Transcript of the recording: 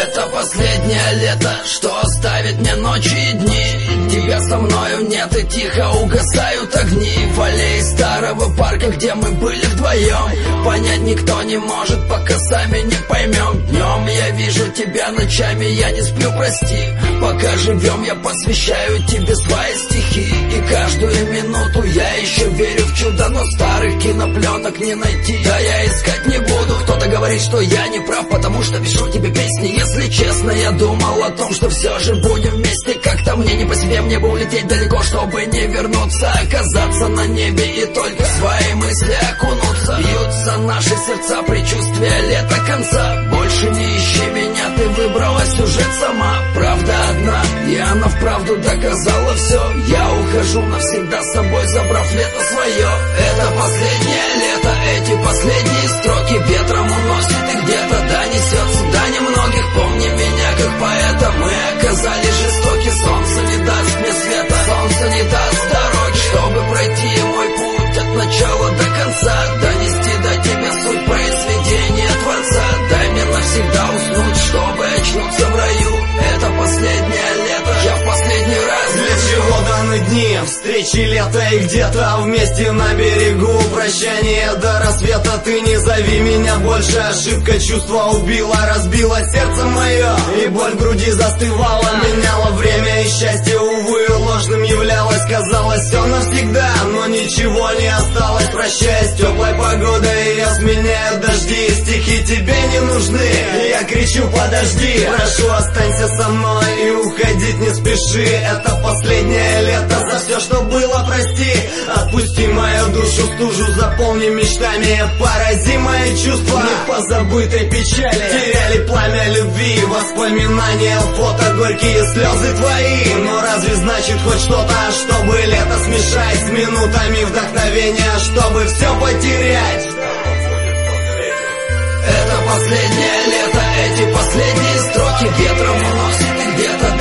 Это последнее лето, что оставит мне ночи и дни. Тебя со мною нет и тихо угасают огни в аллее старого парка, где мы были вдвоем. Понять никто не может, пока сами не поймем. Днем я вижу тебя, ночами я не сплю, прости. Пока живем, я посвящаю тебе свои стихи. И каждую минуту я еще верю в чудо, но старых кинопленок не найти. Да я искать не буду. Кто-то говорит, что я не прав, потому что пишу тебе песни. Если честно, я думал о том, что все же будем вместе. Как-то мне не по себе, мне бы улететь далеко, чтобы не вернуться, оказаться на небе и только в свои мысли окунуться. Бьются наши сердца, предчувствия лета конца. Больше не ищи меня, ты выбрала сюжет сама. Правда одна, и она вправду доказала все. Я ухожу навсегда с собой, забрав лето свое. Это последнее лето, эти последние строки ветром уносит и где-то донесется до немногих. Помни меня как поэта, мы оказались жестоки. Солнце не даст мне света, солнце не даст дороги, чтобы пройти мой путь от начала до конца, донести до тебя суть произведения Творца. Дай мне навсегда уснуть, чтобы очнуться в раю. Это последнее лето, я в последний раз. Для чего даны дни, встречи лета и где-то вместе на берегу. Прощание до рассвета, ты не зови меня больше. Ошибка чувства убила, разбила сердце мое, и боль в груди застывала. Меняла время и счастье, увы, ложным являлось. Казалось, все навсегда, но ничего не осталось. Прощаясь с теплой погодой, я сменяю дожди. Стихи тебе не нужны, я кричу подожди. Прошу, останься со мной и уходить не спеши. Это последнее лето, за все, что было, прости. Отпусти мою душу, стужу заполни мечтами. Порази мои чувства непозабытой печали. Теряли пламя любви, воспоминания, фото, горькие слезы твои. Но разве значит хоть что-то, чтобы лето смешать с минутами вдохновения, чтобы все потерять? Это последнее лето, эти последние строки ветром уносит и где-то